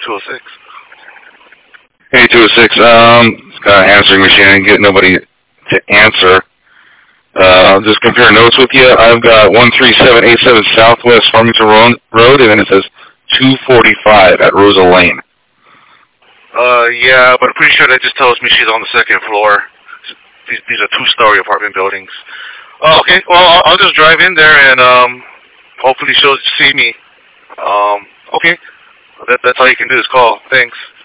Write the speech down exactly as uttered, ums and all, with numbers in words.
two oh six. Hey, two oh six. Um, got an answering machine and get nobody to answer. Uh, I'll just compare notes with you. I've got one three seven eight seven Southwest Farmington Road, and then it says two forty-five at Rosa Lane. Uh, yeah, but I'm pretty sure that just tells me she's on the second floor. These, these are two-story apartment buildings. Oh, okay. Well, I'll, I'll just drive in there and um, hopefully she'll see me. Um, okay. That, that's all you can do is call. Thanks.